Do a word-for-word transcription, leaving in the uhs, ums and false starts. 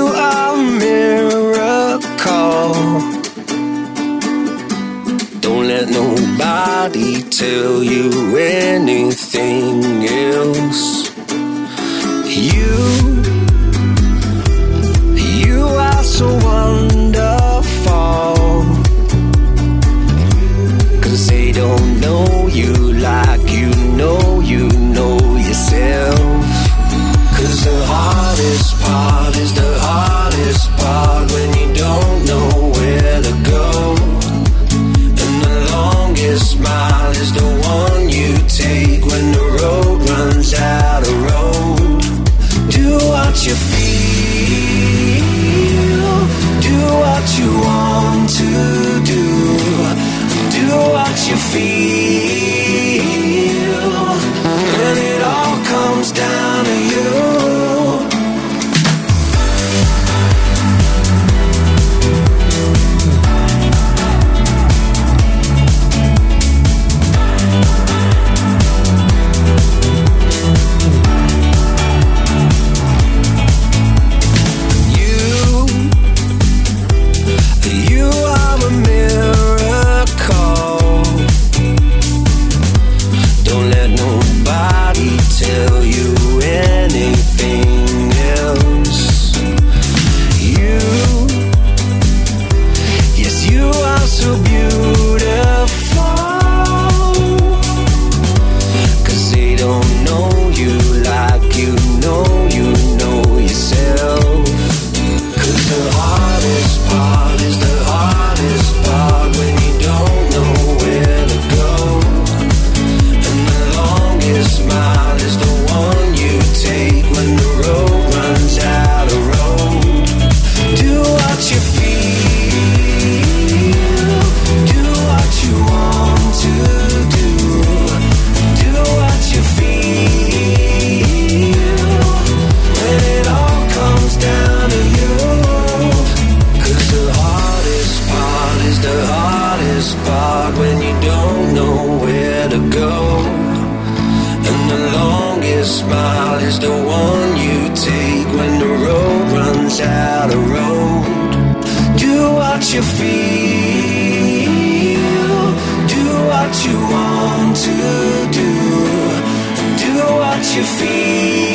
are a miracle. Don't let nobody tell you anything else. You, you are so wonderful. 'Cause they don't know you like you know you know yourself. 'Cause the hardest part is the hardest part when you don't know where to go. And the longest smile is the one you take when the road runs out of road. Do what you feel, do what you want to do, do what you feel, and it all comes down to you. You feel, do what you want to do, do what you feel.